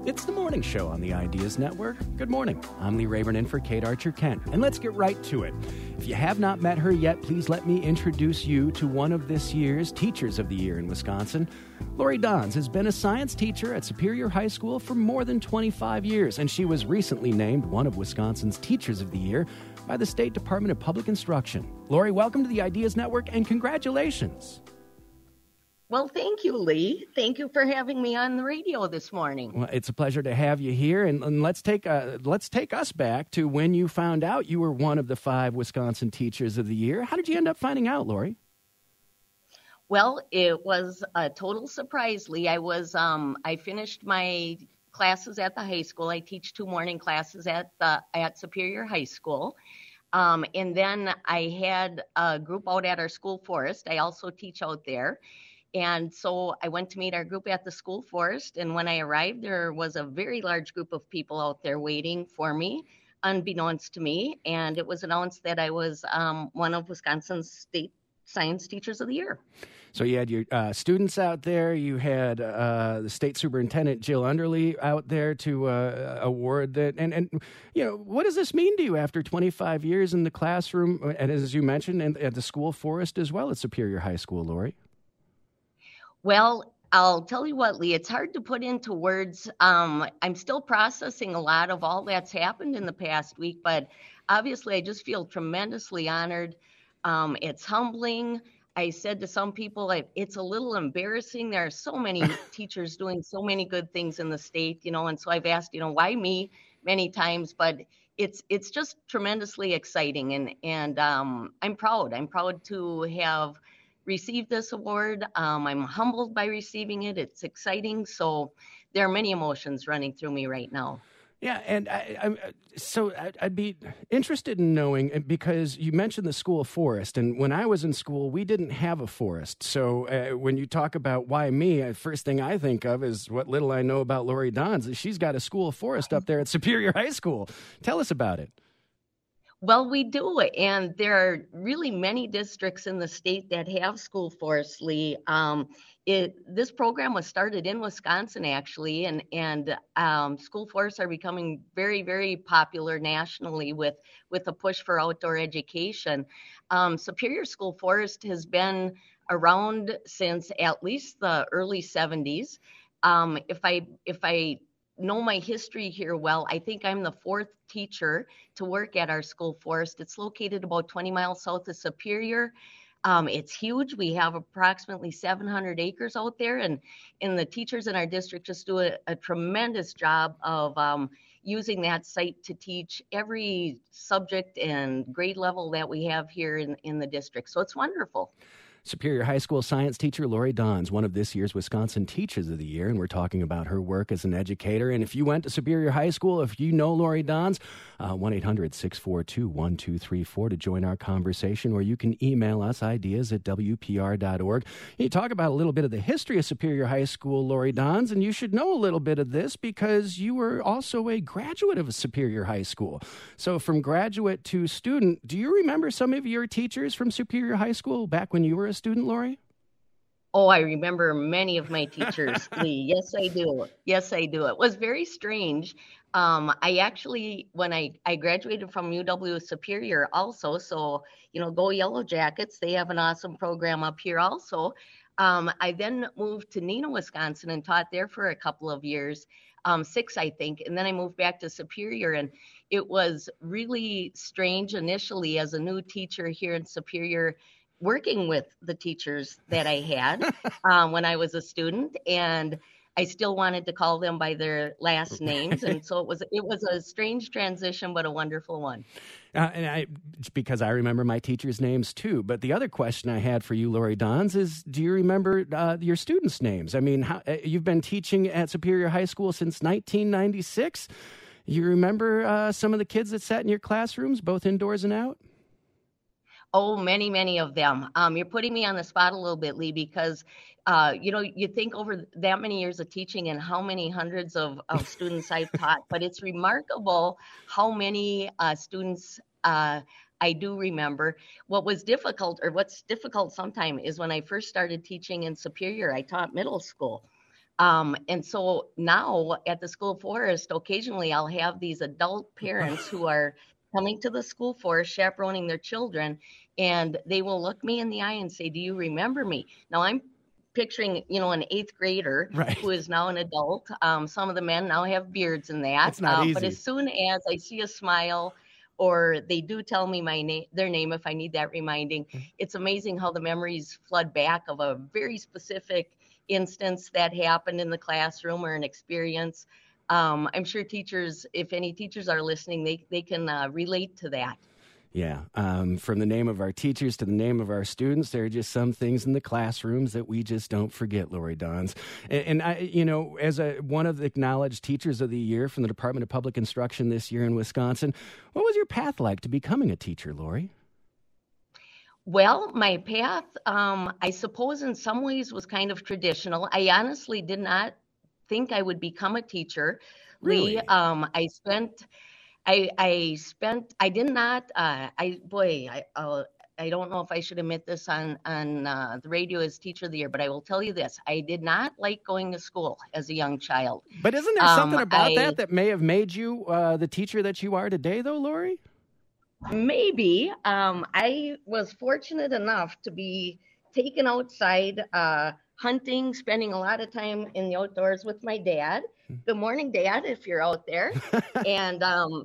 It's the morning show on the Ideas Network. Good morning. I'm Lee Rayburn in for Kate Archer-Kent. And let's get right to it. If you have not met her yet, please let me introduce you to one of this year's Teachers of the Year in Wisconsin. Lori Dons has been a science teacher at Superior High School for more than 25 years, and she was recently named one of Wisconsin's Teachers of the Year by the State Department of Public Instruction. Lori, welcome to the Ideas Network, and congratulations. Well, thank you, Lee. Thank you for having me on the radio this morning. Well, it's a pleasure to have you here, and let's take us back to when you found out you were one of the 5 Wisconsin Teachers of the Year. How did you end up finding out, Lori? Well, it was a total surprise, Lee. I finished my classes at the high school. I teach 2 morning classes at Superior High School. And then I had a group out at our school forest. I also teach out there. And so I went to meet our group at the school forest. And when I arrived, there was a very large group of people out there waiting for me, unbeknownst to me. And it was announced that I was one of Wisconsin's State Science Teachers of the Year. So you had your students out there. You had the state superintendent, Jill Underly, out there to award that. And you know, what does this mean to you after 25 years in the classroom, and as you mentioned, and at the school forest as well at Superior High School, Lori? Well, I'll tell you what, Lee, it's hard to put into words. I'm still processing a lot of all that's happened in the past week, but obviously I just feel tremendously honored. It's humbling. I said to some people, it's a little embarrassing. There are so many teachers doing so many good things in the state, and so I've asked, why me many times, but it's just tremendously exciting. And I'm proud. I'm proud to have received this award. I'm humbled by receiving it. It's exciting. So there are many emotions running through me right now. Yeah, and I'd be interested in knowing, because you mentioned the school forest, and when I was in school, we didn't have a forest. So when you talk about why me, first thing I think of is what little I know about Lori Dons. She's got a school forest up there at Superior High School. Tell us about it. Well, we do, and there are really many districts in the state that have school forests, Lee. This program was started in Wisconsin, actually, and school forests are becoming very, very popular nationally with a push for outdoor education. Superior School Forest has been around since at least the early 70s. If I know my history here well, I think I'm the 4th teacher to work at our school forest. It's located about 20 miles south of Superior. It's huge. We have approximately 700 acres out there, and the teachers in our district just do a tremendous job of using that site to teach every subject and grade level that we have here in the district. So it's wonderful. Superior High School science teacher Lori Dons, one of this year's Wisconsin Teachers of the Year, and we're talking about her work as an educator. And if you went to Superior High School, if you know Lori Dons, 1-800-642-1234 to join our conversation, or you can email us, ideas@wpr.org. You talk about a little bit of the history of Superior High School, Lori Dons, and you should know a little bit of this because you were also a graduate of Superior High School. So from graduate to student, do you remember some of your teachers from Superior High School back when you were a student, Lori? Oh, I remember many of my teachers, Lee. Yes, I do. Yes, I do. It was very strange. I actually, when I graduated from UW Superior also, so, go Yellow Jackets. They have an awesome program up here also. I then moved to Neenah, Wisconsin, and taught there for a couple of years, 6, I think. And then I moved back to Superior, and it was really strange initially as a new teacher here in Superior, working with the teachers that I had when I was a student, and I still wanted to call them by their last names, and so it was a strange transition, but a wonderful one. Because I remember my teachers' names too. But the other question I had for you, Lori Dons, is: do you remember your students' names? I mean, you've been teaching at Superior High School since 1996. You remember some of the kids that sat in your classrooms, both indoors and out? Oh, many, many of them. You're putting me on the spot a little bit, Lee, because, you think over that many years of teaching and how many hundreds of students I've taught, but it's remarkable how many students I do remember. What's difficult sometimes is when I first started teaching in Superior, I taught middle school. And so now at the School Forest, occasionally I'll have these adult parents who are coming to the School Forest, chaperoning their children, and they will look me in the eye and say, "Do you remember me?" Now I'm picturing, an eighth grader Right. who is now an adult. Some of the men now have beards and that. It's not But easy. as soon as I see a smile, or they do tell me their name if I need that reminding, it's amazing how the memories flood back of a very specific instance that happened in the classroom or an experience. I'm sure teachers, if any teachers are listening, they can relate to that. Yeah. From the name of our teachers to the name of our students, there are just some things in the classrooms that we just don't forget, Lori Dons. And I, as one of the acknowledged teachers of the year from the Department of Public Instruction this year in Wisconsin, what was your path like to becoming a teacher, Lori? Well, my path, I suppose in some ways was kind of traditional. I honestly did not think I would become a teacher. Really? Lee, I did not, I don't know if I should admit this on the radio as Teacher of the Year, but I will tell you this. I did not like going to school as a young child. But isn't there something about that may have made you the teacher that you are today, though, Lori? Maybe. I was fortunate enough to be taken outside hunting, spending a lot of time in the outdoors with my dad. Good morning, Dad, if you're out there. And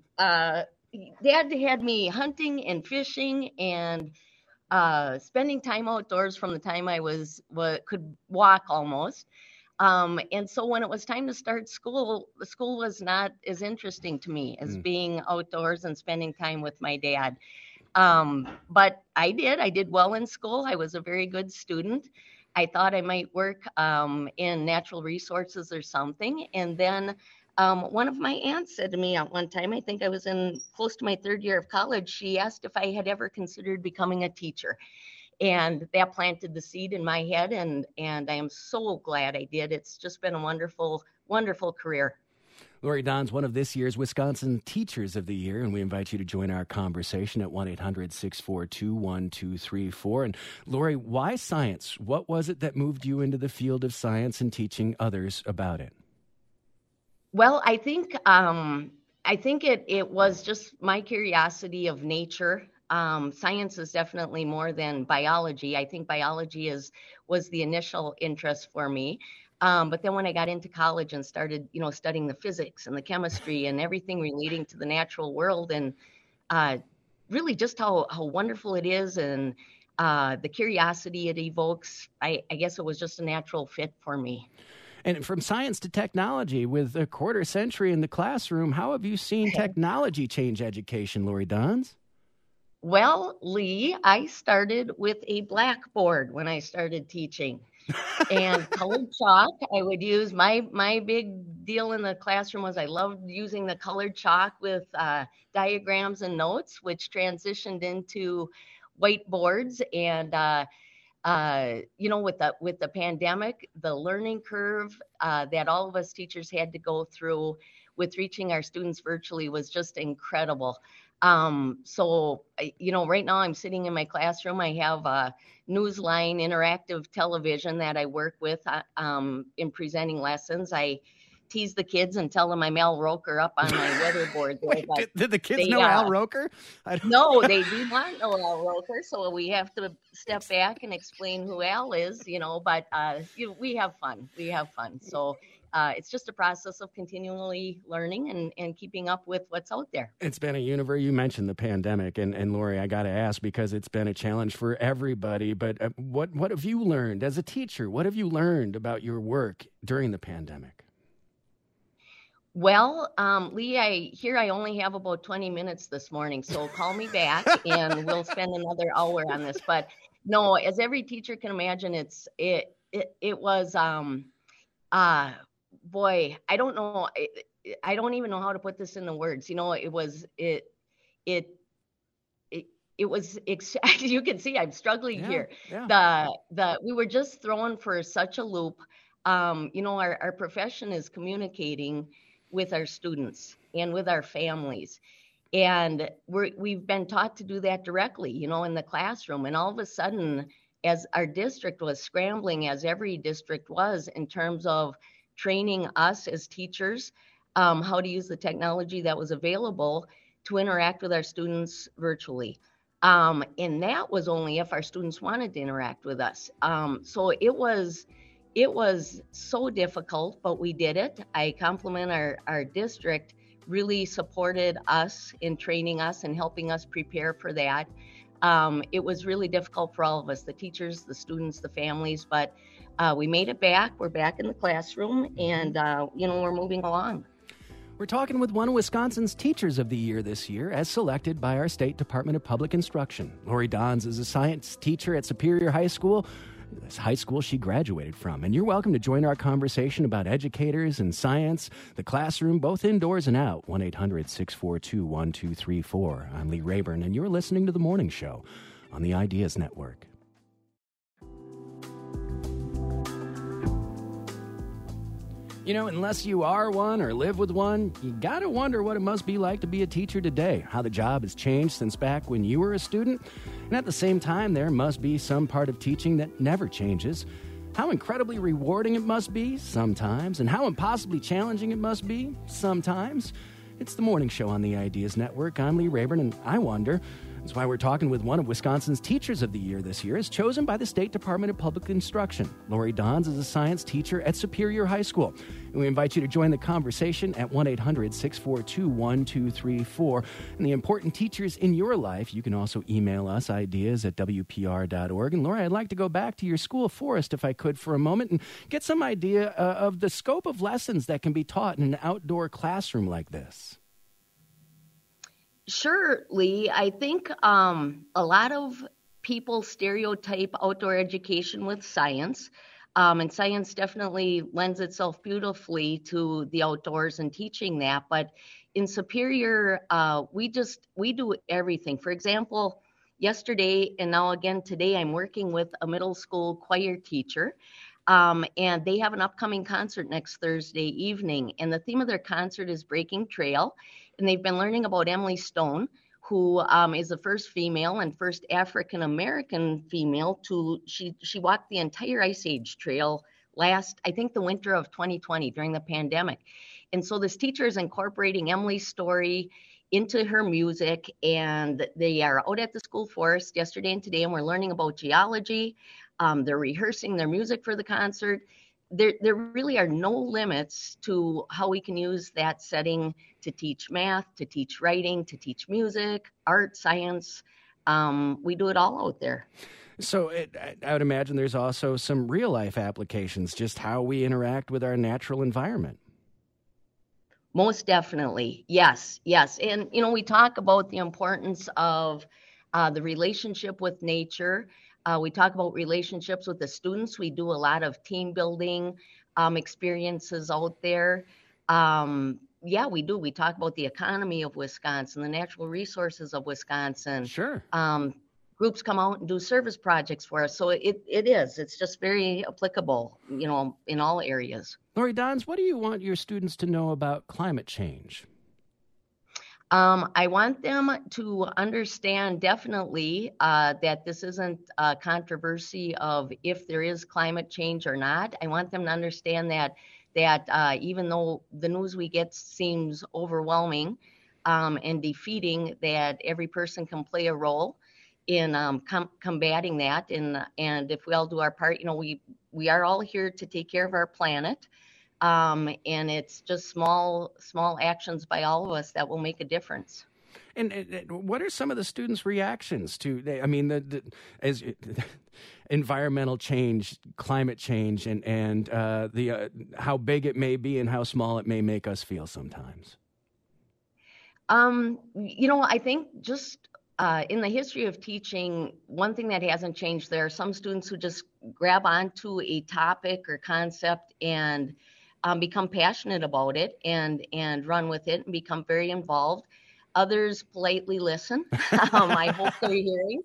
Dad had me hunting and fishing and spending time outdoors from the time I could walk almost. And so when it was time to start school, the school was not as interesting to me as being outdoors and spending time with my dad. But I did well in school. I was a very good student. I thought I might work in natural resources or something. And then one of my aunts said to me at one time, I think I was in close to my third year of college, she asked if I had ever considered becoming a teacher. And that planted the seed in my head, and I am so glad I did. It's just been a wonderful, wonderful career. Lori Dons, one of this year's Wisconsin Teachers of the Year, and we invite you to join our conversation at 1-800-642-1234. And Lori, why science? What was it that moved you into the field of science and teaching others about it? Well, I think it was just my curiosity of nature. Science is definitely more than biology. I think biology was the initial interest for me. But then when I got into college and started, studying the physics and the chemistry and everything relating to the natural world, and really just how wonderful it is, and the curiosity it evokes, I guess it was just a natural fit for me. And from science to technology, with a quarter century in the classroom, how have you seen technology change education, Lori Dons? Well, Lee, I started with a blackboard when I started teaching. And colored chalk, I would use. My big deal in the classroom was I loved using the colored chalk with diagrams and notes, which transitioned into whiteboards. And with the pandemic, the learning curve that all of us teachers had to go through with reaching our students virtually was just incredible. So right now I'm sitting in my classroom. I have a Newsline interactive television that I work with in presenting lessons. I tease the kids and tell them I'm Al Roker up on my weatherboard. Wait, did the kids know Al Roker? No, they do not know Al Roker, so we have to step back and explain who Al is, but we have fun. So it's just a process of continually learning and keeping up with what's out there. It's been a universe. You mentioned the pandemic, and Lori, I got to ask, because it's been a challenge for everybody, but what have you learned as a teacher? What have you learned about your work during the pandemic? Well, Lee, I only have about 20 minutes this morning, so call me back and we'll spend another hour on this. But no, as every teacher can imagine, it was, boy, I don't know. I don't even know how to put this into words. It was, you can see I'm struggling here. Yeah. We were just thrown for such a loop. Our profession is communicating with our students and with our families. And we've been taught to do that directly, in the classroom. And all of a sudden, as our district was scrambling, as every district was, in terms of training us as teachers how to use the technology that was available to interact with our students virtually. And that was only if our students wanted to interact with us. So it was so difficult, but we did it. I compliment our district, really supported us in training us and helping us prepare for that. It was really difficult for all of us, the teachers, the students, the families, but we made it back. We're back in the classroom, and we're moving along. We're talking with one of Wisconsin's Teachers of the Year this year, as selected by our State Department of Public Instruction. Lori Dons is a science teacher at Superior High School, this high school she graduated from. And you're welcome to join our conversation about educators and science, the classroom, both indoors and out. 1-800-642-1234. I'm Lee Rayburn, and you're listening to The Morning Show on the Ideas Network. You know, unless you are one or live with one, you gotta wonder what it must be like to be a teacher today, how the job has changed since back when you were a student. And at the same time, there must be some part of teaching that never changes. How incredibly rewarding it must be sometimes, and how impossibly challenging it must be sometimes. It's The Morning Show on the Ideas Network. I'm Lee Rayburn, and I wonder. That's why we're talking with one of Wisconsin's Teachers of the Year this year, as chosen by the State Department of Public Instruction. Lori Dons is a science teacher at Superior High School. And we invite you to join the conversation at 1-800-642-1234. And the important teachers in your life, you can also email us ideas at WPR.org. And Lori, I'd like to go back to your school forest, if I could, for a moment, and get some idea of the scope of lessons that can be taught in an outdoor classroom like this. Sure, Lee. I think a lot of people stereotype outdoor education with science, and science definitely lends itself beautifully to the outdoors and teaching that. But in Superior, we do everything. For example, yesterday and now again today, I'm working with a middle school choir teacher. And they have an upcoming concert next Thursday evening. And the theme of their concert is Breaking Trail. And they've been learning about Emily Stone, who is the first female and first African-American female she walked the entire Ice Age trail I think the winter of 2020 during the pandemic. And so this teacher is incorporating Emily's story into her music, and they are out at the school forest yesterday and today, and we're learning about geology. They're rehearsing their music for the concert. There really are no limits to how we can use that setting to teach math, to teach writing, to teach music, art, science. We do it all out there. So I would imagine there's also some real-life applications, just how we interact with our natural environment. Most definitely. Yes. And, we talk about the importance of the relationship with nature. We talk about relationships with the students. We do a lot of team building experiences out there. Yeah, we do. We talk about the economy of Wisconsin, the natural resources of Wisconsin. Sure. Groups come out and do service projects for us. So it's just very applicable, in all areas. Lori Dons, what do you want your students to know about climate change? I want them to understand definitely that this isn't a controversy of if there is climate change or not. I want them to understand that even though the news we get seems overwhelming and defeating, that every person can play a role in combating that. And if we all do our part, we are all here to take care of our planet. And it's just small actions by all of us that will make a difference. And what are some of the students' reactions to, as environmental change, climate change, and how big it may be and how small it may make us feel sometimes? I think just in the history of teaching, one thing that hasn't changed, there are some students who just grab onto a topic or concept and become passionate about it and run with it and become very involved. Others politely listen. I hope they're hearing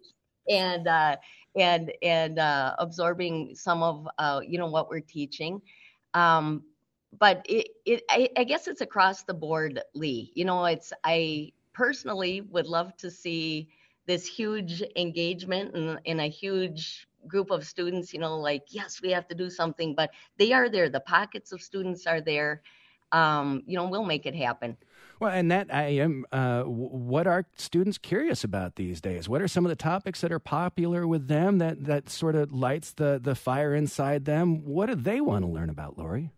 and absorbing some of what we're teaching. But I guess it's across the board, Lee. I personally would love to see this huge engagement and a huge group of students, like, yes, we have to do something, but they are there. The pockets of students are there. We'll make it happen. Well, and that I am. What are students curious about these days? What are some of the topics that are popular with them that sort of lights the fire inside them? What do they want to learn about, Lori?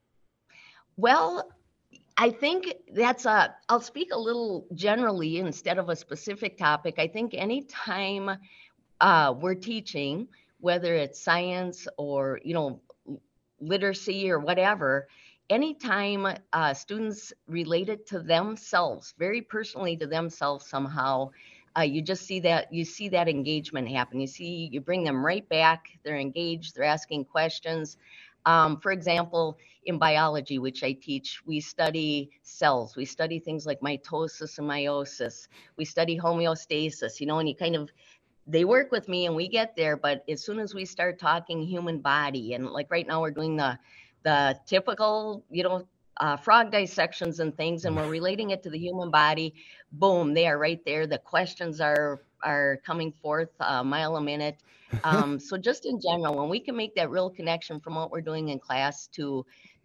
Well, I think I'll speak a little generally instead of a specific topic. I think anytime we're teaching, whether it's science or, literacy or whatever, anytime students relate it to themselves, very personally to themselves somehow, you see that engagement happen. You bring them right back. They're engaged. They're asking questions. For example, in biology, which I teach, we study cells. We study things like mitosis and meiosis. We study homeostasis, and they work with me and we get there. But as soon as we start talking human body, and like right now we're doing the typical, frog dissections and things, and we're relating it to the human body, boom, they are right there. The questions are coming forth a mile a minute. So just in general, when we can make that real connection from what we're doing in class to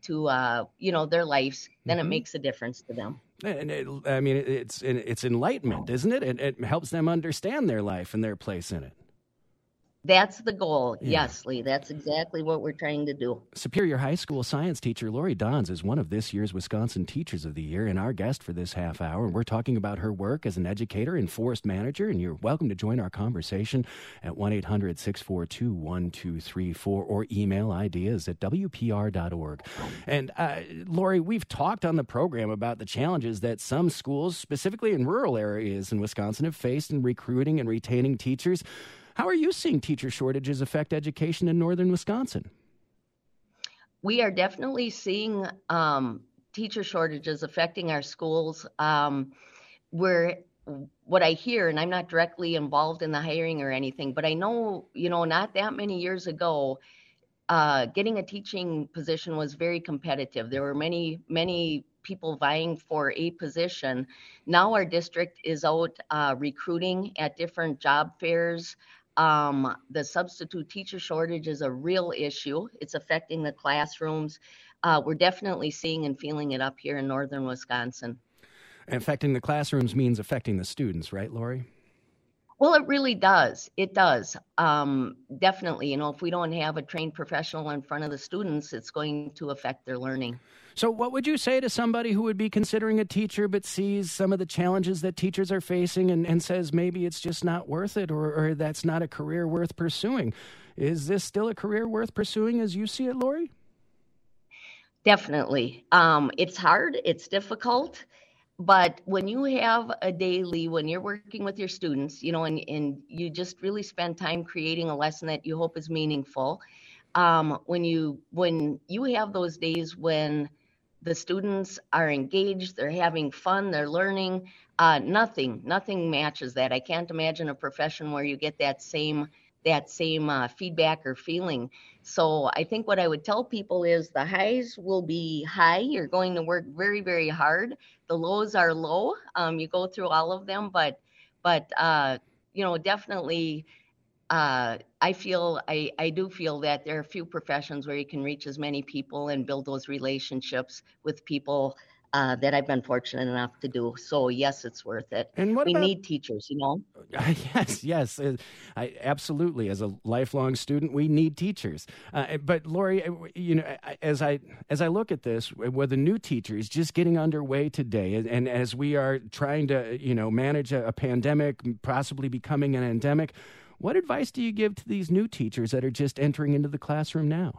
their lives, then it makes a difference to them. And it's enlightenment, isn't it? It helps them understand their life and their place in it. That's the goal. Yeah. Yes, Lee. That's exactly what we're trying to do. Superior High School science teacher Lori Dons is one of this year's Wisconsin Teachers of the Year and our guest for this half hour. And we're talking about her work as an educator and forest manager. And you're welcome to join our conversation at 1-800-642-1234 or email ideas at WPR.org. And Lori, we've talked on the program about the challenges that some schools, specifically in rural areas in Wisconsin, have faced in recruiting and retaining teachers. How are you seeing teacher shortages affect education in northern Wisconsin? We are definitely seeing teacher shortages affecting our schools. What I hear, and I'm not directly involved in the hiring or anything, but I know, not that many years ago, getting a teaching position was very competitive. There were many, many people vying for a position. Now our district is out recruiting at different job fairs. The substitute teacher shortage is a real issue. It's affecting the classrooms. We're definitely seeing and feeling it up here in northern Wisconsin. Affecting the classrooms means affecting the students, right, Lori? Well, it really does. It does. Definitely. If we don't have a trained professional in front of the students, it's going to affect their learning. So what would you say to somebody who would be considering a teacher but sees some of the challenges that teachers are facing and says maybe it's just not worth it or that's not a career worth pursuing? Is this still a career worth pursuing as you see it, Lori? Definitely. It's hard. It's difficult. But when you have a daily, when you're working with your students, and you just really spend time creating a lesson that you hope is meaningful, when you have those days when the students are engaged, they're having fun, they're learning, nothing matches that. I can't imagine a profession where you get that same feedback or feeling. So I think what I would tell people is the highs will be high. You're going to work very, very hard. The lows are low. You go through all of them, but definitely, I do feel that there are a few professions where you can reach as many people and build those relationships with people that I've been fortunate enough to do. So yes, it's worth it. And we need teachers, Yes, absolutely. As a lifelong student, we need teachers. But Lori, as I look at this, with the new teachers just getting underway today, and as we are trying to manage a pandemic, possibly becoming an endemic, what advice do you give to these new teachers that are just entering into the classroom now?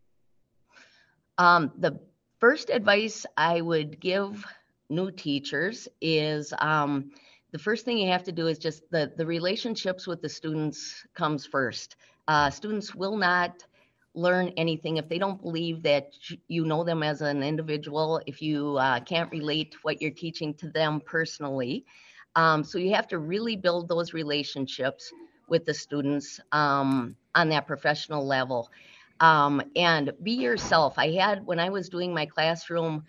The first advice I would give new teachers is the first thing you have to do is just the relationships with the students comes first. Students will not learn anything if they don't believe that you know them as an individual, if you can't relate what you're teaching to them personally. So you have to really build those relationships with the students on that professional level. And be yourself. When I was doing my classroom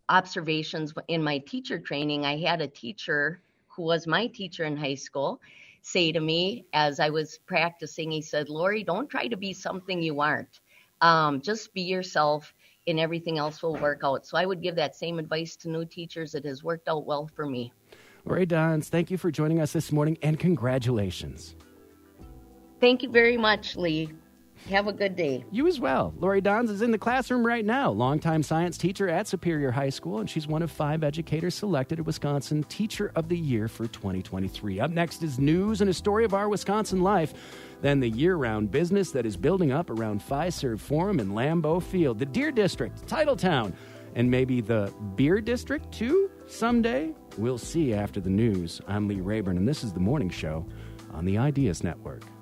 observations in my teacher training, I had a teacher who was my teacher in high school. say to me as I was practicing. He said, Lori, don't try to be something you aren't. Just be yourself and everything else will work out. So I would give that same advice to new teachers. It has worked out well for me. Lori Dons, thank you for joining us this morning, and congratulations. Thank you very much, Lee. Have a good day. You as well. Lori Dons is in the classroom right now, longtime science teacher at Superior High School, and she's one of 5 educators selected at Wisconsin Teacher of the Year for 2023. Up next is news and a story of our Wisconsin life. Then the year-round business that is building up around Fiserv Forum and Lambeau Field, the Deer District, Titletown, and maybe the Beer District, too, someday? We'll see after the news. I'm Lee Rayburn, and this is The Morning Show on the Ideas Network.